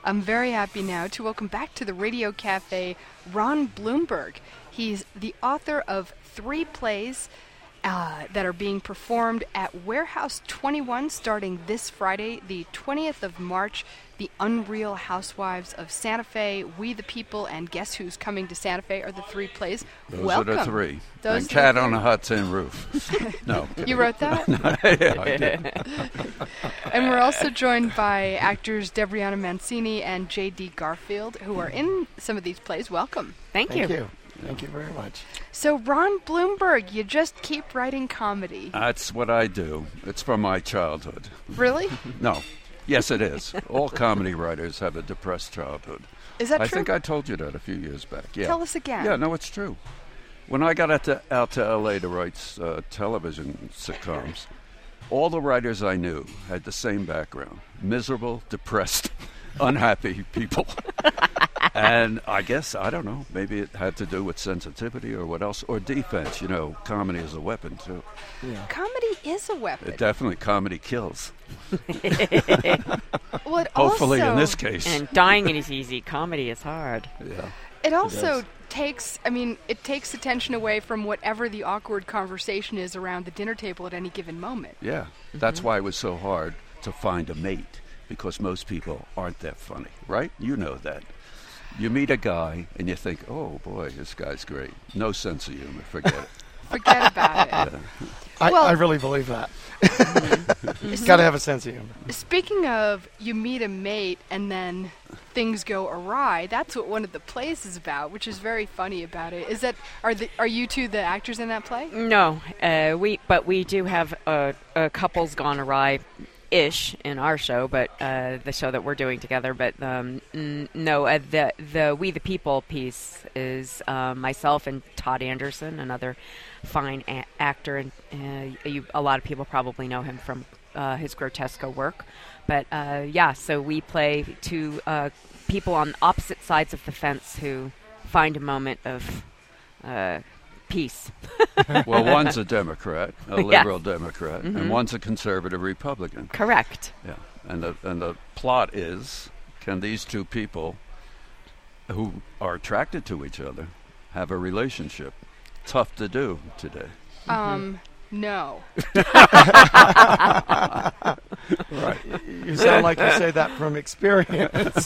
I'm very happy now to welcome back to the Radio Cafe Ron Blumberg. He's the author of 3 plays that are being performed at Warehouse 21 starting this Friday, the 20th of March. The Unreal Housewives of Santa Fe, We the People, and Guess Who's Coming to Santa Fe are the 3 plays. Welcome. Those are the 3. Those and Cat on a Hot Tin Roof. No. You wrote that? Yeah, I did. And we're also joined by actors Debriana Mancini and J.D. Garfield, who are in some of these plays. Welcome. Thank you. Thank you very much. So, Ron Blumberg, you just keep writing comedy. That's what I do. It's from my childhood. Really? No. Yes, it is. All comedy writers have a depressed childhood. Is that true? I think I told you that a few years back. Yeah. Tell us again. Yeah, no, it's true. When I got out to L.A. to write television sitcoms, all the writers I knew had the same background. Miserable, depressed, unhappy people. And I guess, I don't know, maybe it had to do with sensitivity or what else, or defense. You know, comedy is a weapon, too. Yeah. Comedy is a weapon. Definitely, comedy kills. Well, it Hopefully also, in this case. And dying is easy. Comedy is hard. Yeah. It also takes attention away from whatever the awkward conversation is around the dinner table at any given moment. Yeah, that's why it was so hard to find a mate, because most people aren't that funny, right? You know that. You meet a guy and you think, oh boy, this guy's great. No sense of humor, forget it. Forget about it. Yeah. I really believe that. Got to have a sense of humor. Speaking of you meet a mate and then things go awry, that's what one of the plays is about, which is very funny about it. Is that are you two the actors in that play? No, we do have a couples gone awry-ish in our show, but the show that we're doing together. But no, the We the People piece is myself and Todd Anderson, another fine actor, and a lot of people probably know him from his Grotesco work. But so we play 2 people on opposite sides of the fence who find a moment of peace. Well, one's a Democrat, a liberal Democrat, and one's a conservative Republican. Correct. Yeah, and the plot is, can these 2 people who are attracted to each other have a relationship? Tough to do today. No. Right. You sound like you say that from experience.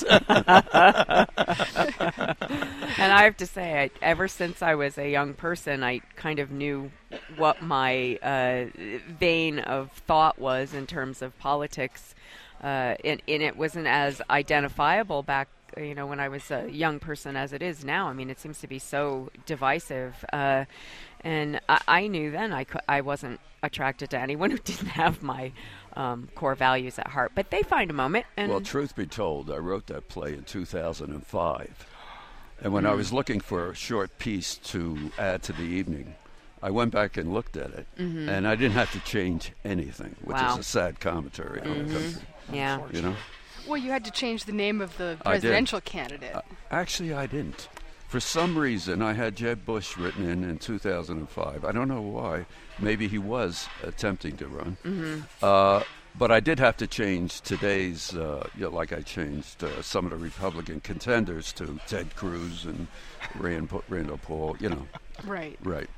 And I have to say, ever since I was a young person, I kind of knew what my vein of thought was in terms of politics, and it wasn't as identifiable back, when I was a young person as it is now. I mean, it seems to be so divisive, and I knew then I wasn't attracted to anyone who didn't have my core values at heart. But they find a moment. And well, truth be told, I wrote that play in 2005. And when I was looking for a short piece to add to the evening, I went back and looked at it, and I didn't have to change anything, which is a sad commentary on the country. Yeah. You know? Well, you had to change the name of the presidential candidate. Actually, I didn't. For some reason, I had Jeb Bush written in 2005. I don't know why. Maybe he was attempting to run. But I did have to change today's, like I changed some of the Republican contenders to Ted Cruz and Randall Paul, Right. Right.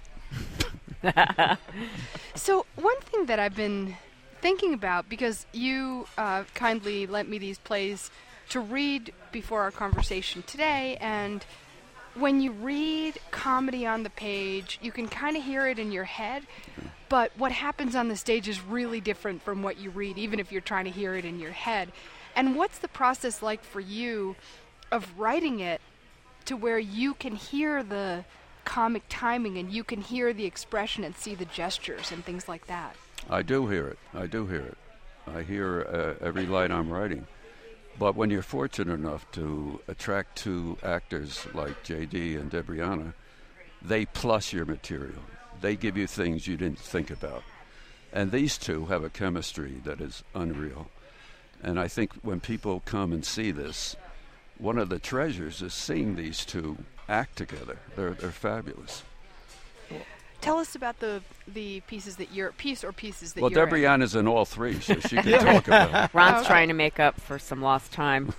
So one thing that I've been thinking about, because you kindly lent me these plays to read before our conversation today, and when you read comedy on the page, you can kind of hear it in your head, but what happens on the stage is really different from what you read, even if you're trying to hear it in your head. And what's the process like for you of writing it to where you can hear the comic timing and you can hear the expression and see the gestures and things like that? I do hear it. I hear every line I'm writing. But when you're fortunate enough to attract 2 actors like J.D. and Debriana, they plus your material. They give you things you didn't think about. And these 2 have a chemistry that is unreal. And I think when people come and see this, one of the treasures is seeing these 2 act together. They're fabulous. Tell us about the pieces that you're pieces that Well, you're in. Debriana's in all three, so she can talk about it. Ron's Okay. trying to make up for some lost time.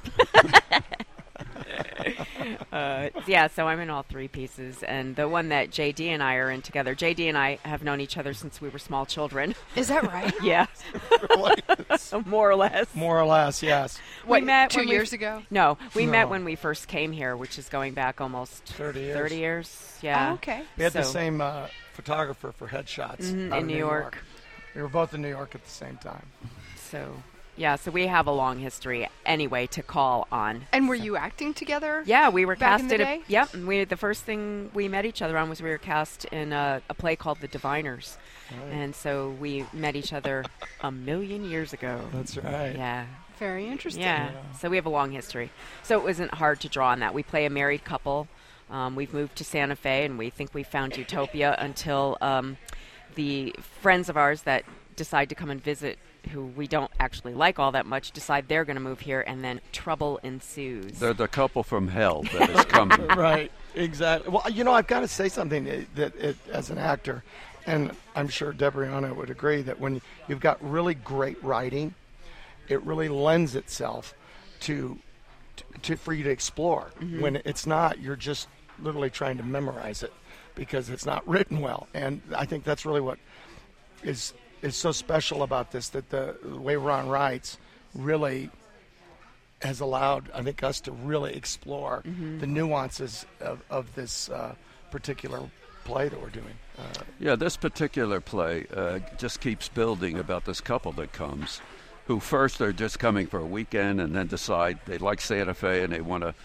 Yeah, so I'm in all three pieces, and the one that JD and I are in together. JD and I have known each other since we were small children. Is that right? Yeah, Really? more or less. More or less, yes. What, we met 2 when years ago? No, we No. met when we first came here, which is going back almost 30 years. 30 years. Yeah. Oh, okay. We had the So- same photographer for headshots Mhm, out in of New York. We were both in New York at the same time. So, yeah, so we have a long history anyway to call on. And were you acting together? Yeah, we were Back in cast the in day? Yep, the first thing we met each other on was we were cast in a play called The Diviners. Right. And so we met each other a million years ago. That's right. Yeah. Very interesting. Yeah. So we have a long history. So it wasn't hard to draw on that. We play a married couple. We've moved to Santa Fe, and we think we found utopia until the friends of ours that decide to come and visit, who we don't actually like all that much, decide they're going to move here, and then trouble ensues. They're the couple from hell that is coming. Right, exactly. Well, I've got to say something that as an actor, and I'm sure Debriana would agree, that when you've got really great writing, it really lends itself to for you to explore. Mm-hmm. When it's not, you're just literally trying to memorize it because it's not written well. And I think that's really what is so special about this, that the way Ron writes really has allowed, I think, us to really explore the nuances of this particular play that we're doing. Yeah, this particular play just keeps building about this couple that comes, who first are just coming for a weekend and then decide they like Santa Fe and they want to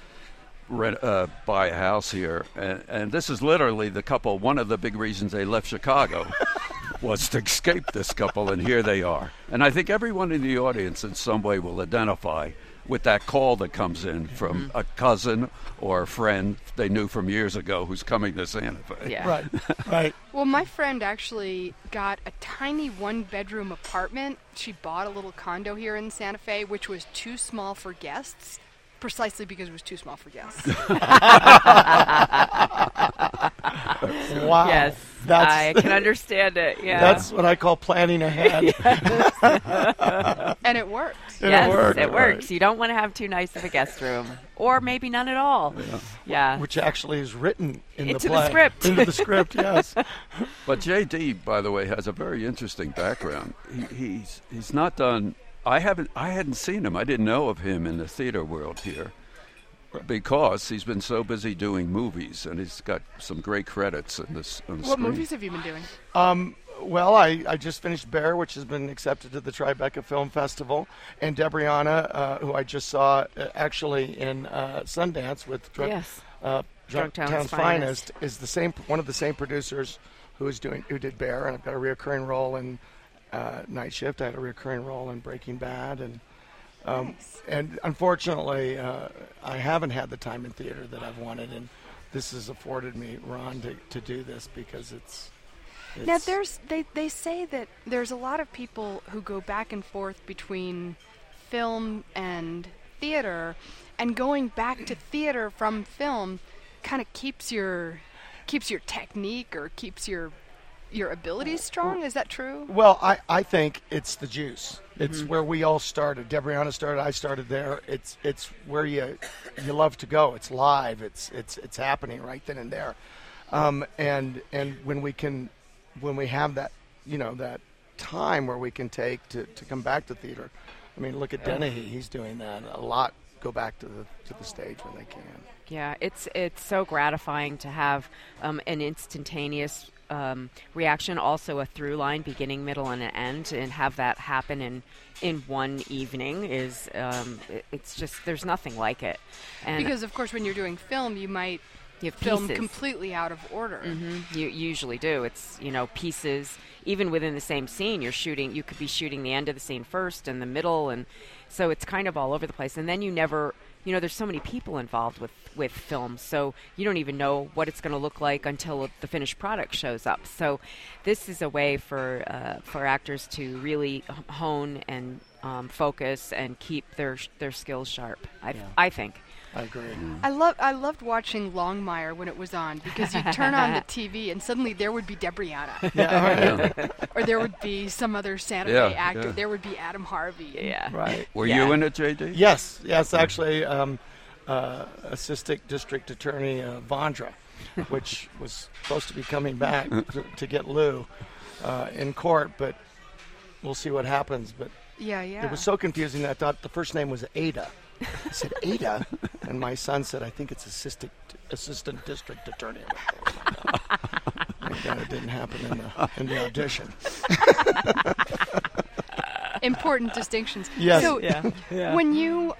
buy a house here. And this is literally the couple. One of the big reasons they left Chicago was to escape this couple, and here they are. And I think everyone in the audience in some way will identify with that call that comes in from a cousin or a friend they knew from years ago who's coming to Santa Fe. Yeah. Right, right. Well, my friend actually got a tiny one-bedroom apartment. She bought a little condo here in Santa Fe, which was too small for guests, precisely because it was too small for guests. Wow. Yes, I can understand it. Yeah. That's what I call planning ahead. And it worked. Yes, worked, it right. works. You don't want to have too nice of a guest room, or maybe none at all. Yeah. Which actually is written in Into the the play. script. Into the script, yes. But JD, by the way, has a very interesting background. He's not done. I hadn't seen him. I didn't know of him in the theater world here, because he's been so busy doing movies, and he's got some great credits on the What screen. movies have you been doing? Well, I just finished Bear, which has been accepted to the Tribeca Film Festival, and Debriana, who I just saw actually in Sundance with Yes. Drunk Town's Finest, is one of the same producers who did Bear, and I've got a recurring role in Night Shift. I had a recurring role in Breaking Bad, and and unfortunately, I haven't had the time in theater that I've wanted, and this has afforded me, Ron, to do this because it's Now, they say that there's a lot of people who go back and forth between film and theater, and going back to theater from film kind of keeps your technique or keeps your abilities strong. Is that true? Well, I think it's the juice. It's where we all started. Debriana started. I started there. It's where you love to go. It's live. It's happening right then and there. And when we have that, that time where we can take to come back to theater. I mean, look at Dennehy. He's doing that. A lot go back to the stage when they can. Yeah, it's so gratifying to have an instantaneous reaction, also a through line, beginning, middle, and an end, and have that happen in one evening is it's just, there's nothing like it. And Because, of course, when you're doing film, you might you have film pieces. completely out of order. You usually do. It's, pieces, even within the same scene, you could be shooting the end of the scene first and the middle, and so it's kind of all over the place. And then you never, there's so many people involved with film, so you don't even know what it's going to look like until the finished product shows up. So this is a way for actors to really hone and focus and keep their skills sharp. I think. I agree. I loved watching Longmire when it was on, because you'd turn on the TV and suddenly there would be Debriana. Or there would be some other Santa Fe actor. Yeah. There would be Adam Harvey. Yeah. Right. Were you in it, JD? Yes, actually, Assistant District Attorney Vondra, which was supposed to be coming back to get Lou in court, but we'll see what happens. But Yeah. it was so confusing that I thought the first name was Ada. I said, Ada? And my son said, I think it's Assistant District Attorney. Thank God it didn't happen in the audition. Important distinctions. Yes. So Yeah. when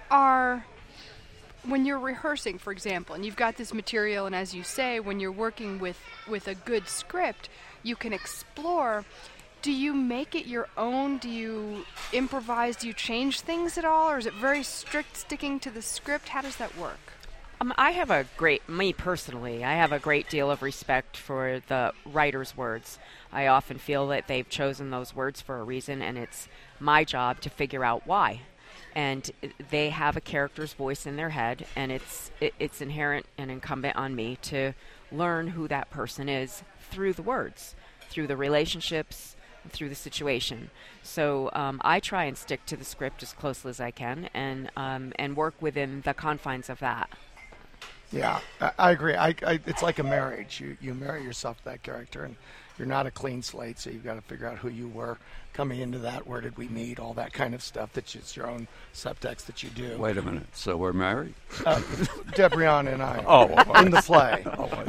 you're rehearsing, for example, and you've got this material, and as you say, when you're working with a good script, you can explore. Do you make it your own? Do you improvise? Do you change things at all? Or is it very strict sticking to the script? How does that work? Me personally, I have a great deal of respect for the writer's words. I often feel that they've chosen those words for a reason, and it's my job to figure out why. And they have a character's voice in their head, and it's inherent and incumbent on me to learn who that person is through the words, through the relationships, through the situation. So I try and stick to the script as closely as I can, and work within the confines of that. Yeah, I agree. It's like a marriage. You marry yourself to that character, and you're not a clean slate, so you've got to figure out who you were coming into that. Where did we meet? All that kind of stuff. That's just your own subtext that you do. Wait a minute. So we're married? Debriana and I. In the play.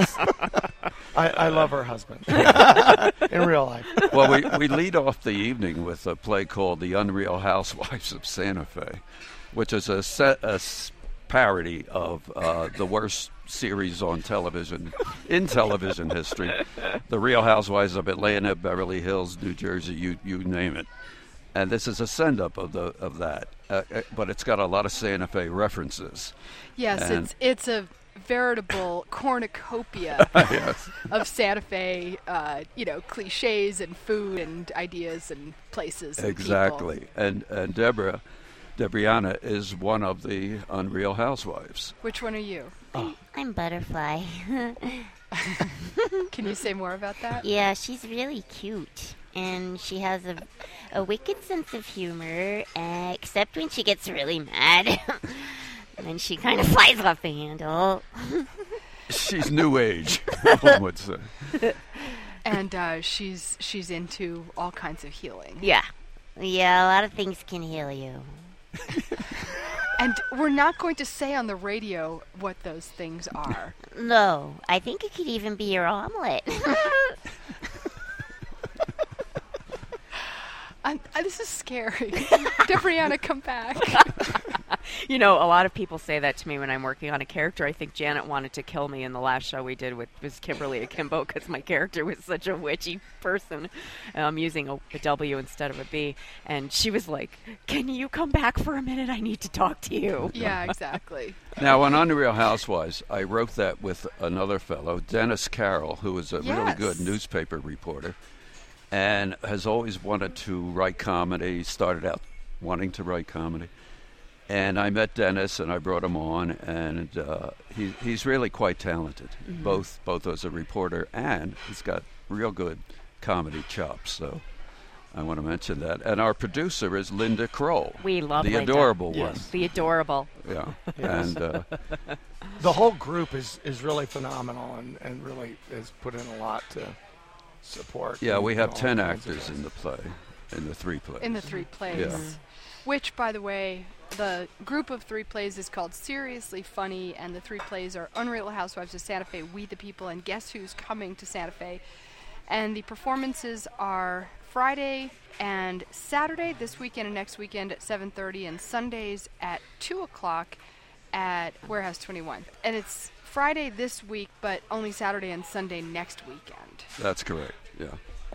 I love her husband in real life. Well, we lead off the evening with a play called The Unreal Housewives of Santa Fe, which is a parody of the worst series on television in television history, The Real Housewives of Atlanta, Beverly Hills, New Jersey, you name it. And this is a send-up of that, but it's got a lot of Santa Fe references. Yes, it's a veritable cornucopia of Santa Fe, cliches and food and ideas and places. And exactly. people. And Debriana is one of the Unreal Housewives. Which one are you? I'm Butterfly. Can you say more about that? Yeah, she's really cute. And she has a wicked sense of humor, except when she gets really mad. And then she kind of flies off the handle. She's new age, one would say. And she's into all kinds of healing. Yeah, a lot of things can heal you. And we're not going to say on the radio what those things are. No, I think it could even be your omelet. This is scary. Debriana, come back. A lot of people say that to me when I'm working on a character. I think Janet wanted to kill me in the last show we did with Kimberly Akimbo because my character was such a witchy person, using a W instead of a B. And she was like, "Can you come back for a minute? I need to talk to you." Yeah, exactly. Now, on Unreal Housewives, I wrote that with another fellow, Dennis Carroll, who is a really good newspaper reporter and has always wanted to write comedy. He started out wanting to write comedy. And I met Dennis, and I brought him on, and he's really quite talented, both as a reporter, and he's got real good comedy chops. So I want to mention that. And our producer is Linda Kroll. We love the Linda. adorable one. Yes. The adorable. Yeah, Yes. and The whole group is really phenomenal and really has put in a lot to support. yeah, we have all 10 kinds of actors things. in the play, in the 3 plays. In the 3 plays. Yeah. Which, by the way, the group of 3 plays is called Seriously Funny, and the 3 plays are Unreal Housewives of Santa Fe, We the People, and Guess Who's Coming to Santa Fe. And the performances are Friday and Saturday, this weekend and next weekend at 7:30, and Sundays at 2 o'clock at Warehouse 21. And it's Friday this week, but only Saturday and Sunday next weekend. That's correct, yeah.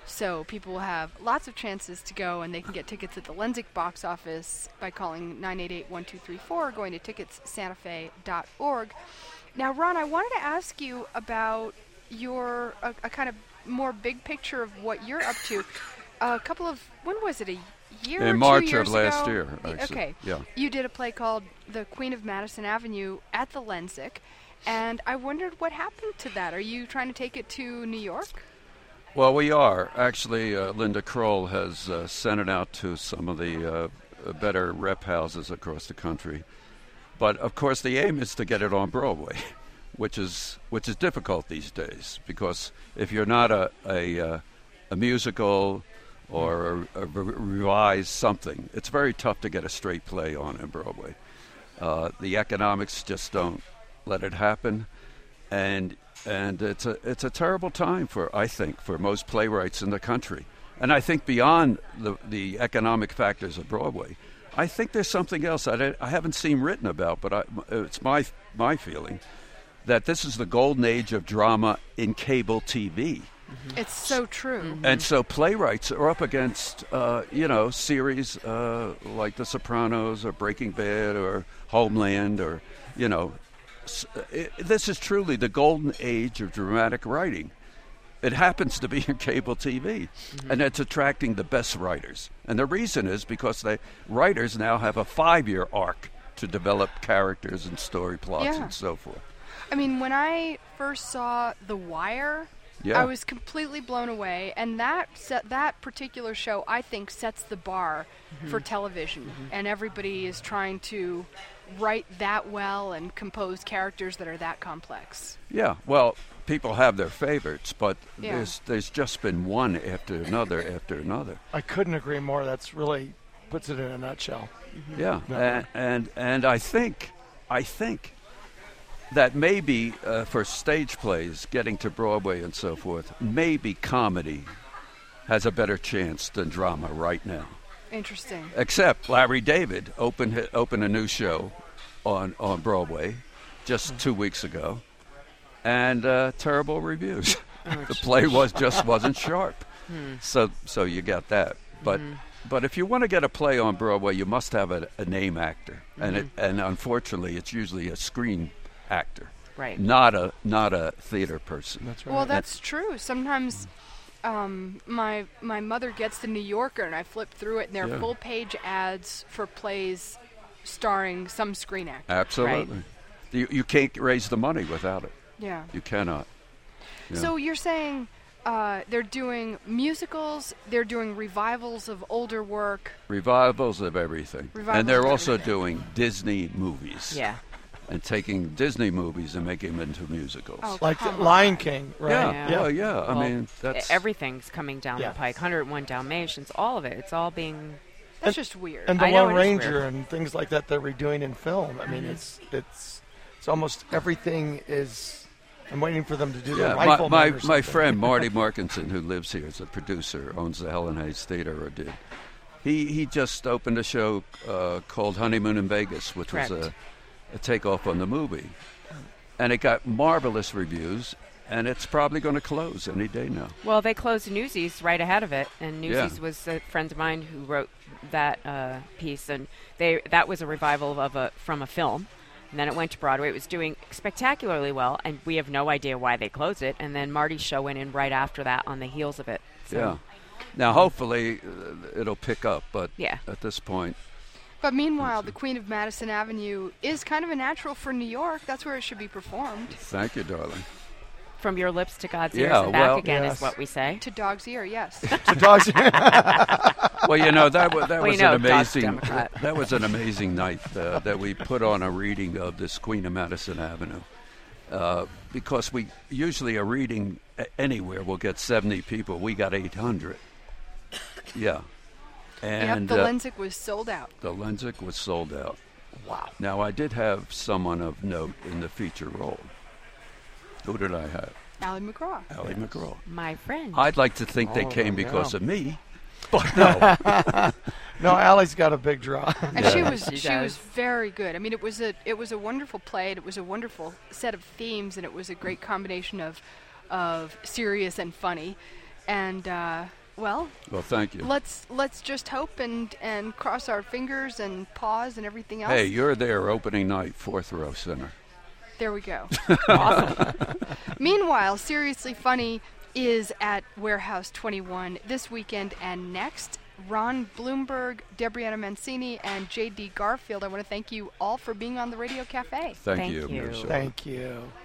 So people will have lots of chances to go, and they can get tickets at the Lensic box office by calling 988-1234 or going to ticketsantafe.org. Now, Ron, I wanted to ask you about your a kind of more big picture of what you're up to. A couple of, when was it, a year or In 2 March years of last ago? year, actually. Okay. Yeah. You did a play called The Queen of Madison Avenue at the Lensic, and I wondered what happened to that. Are you trying to take it to New York? Well, we are. Actually, Linda Kroll has sent it out to some of the better rep houses across the country. But, of course, the aim is to get it on Broadway, which is difficult these days, because if you're not a musical or a revised something, it's very tough to get a straight play on in Broadway. The economics just don't let it happen, and it's a terrible time I think for most playwrights in the country. And I think beyond the economic factors of Broadway, I think there's something else I haven't seen written about, but it's my feeling that this is the golden age of drama in cable TV. It's so true. And so playwrights are up against, series like The Sopranos or Breaking Bad or Homeland or, this is truly the golden age of dramatic writing. It happens to be in cable TV, and it's attracting the best writers. And the reason is because the writers now have a 5-year arc to develop characters and story plots and so forth. I mean, when I first saw The Wire, I was completely blown away, and that particular show, I think, sets the bar for television, and everybody is trying to write that well and compose characters that are that complex. Yeah, well, people have their favorites, but there's just been one after another after another. I couldn't agree more. That's really puts it in a nutshell. Yeah, and I think that maybe for stage plays, getting to Broadway and so forth, maybe comedy has a better chance than drama right now. Interesting. Except Larry David opened a new show on Broadway just 2 weeks ago, and terrible reviews. The play wasn't sharp. So you got that. But if you want to get a play on Broadway, you must have a name actor, and unfortunately, it's usually a screen actor, right? Not a theater person. That's right. Well, that's true. Sometimes my mother gets the New Yorker, and I flip through it, and there are full-page ads for plays starring some screen actor. Absolutely. Right. You can't raise the money without it. Yeah. You cannot. Yeah. So you're saying they're doing musicals, they're doing revivals of older work. Revivals of everything. And they're also doing Disney movies. Yeah. And taking Disney movies and making them into musicals. Oh, like the Lion King, right? Yeah. I mean, that's... Everything's coming down the pike. 101 Dalmatians, all of it. It's all being... That's just weird. And the Lone Ranger and things like that they're redoing in film. I mean, it's almost everything is... I'm waiting for them to do the rifle. My friend Marty Markinson, who lives here, is a producer, owns the Helen Hayes Theater, or did. He just opened a show called Honeymoon in Vegas, which was a takeoff on the movie. And it got marvelous reviews, and it's probably going to close any day now. Well, they closed Newsies right ahead of it, and Newsies was a friend of mine who wrote that piece, and that was a revival from a film. And then it went to Broadway. It was doing spectacularly well, and we have no idea why they closed it. And then Marty's show went in right after that on the heels of it. So. Yeah. Now, hopefully, it'll pick up, but at this point... But meanwhile, The Queen of Madison Avenue is kind of a natural for New York. That's where it should be performed. Thank you, darling. From your lips to God's ears and back again is what we say. To dog's ear, yes. To dog's ear. Well, that was an amazing night that we put on a reading of this Queen of Madison Avenue. Because we usually a reading anywhere will get 70 people. We got 800. Yeah. And the Lensic was sold out. The Lensic was sold out. Wow. Now, I did have someone of note in the feature role. Who did I have? Ally McGraw. Ally McGraw. My friend. I'd like to think they came because of me, but no. No, Allie's got a big draw. And she was very good. I mean, it was a wonderful play, and it was a wonderful set of themes, and it was a great combination of serious and funny. And well, thank you. let's just hope and cross our fingers and pause and everything else. Hey, you're there opening night, 4th row center. There we go. Awesome. Meanwhile, Seriously Funny is at Warehouse 21 this weekend and next. Ron Bloomberg, Debrianna Mancini, and J.D. Garfield, I want to thank you all for being on the Radio Cafe. Thank Thank you. you. Michelle. Thank you.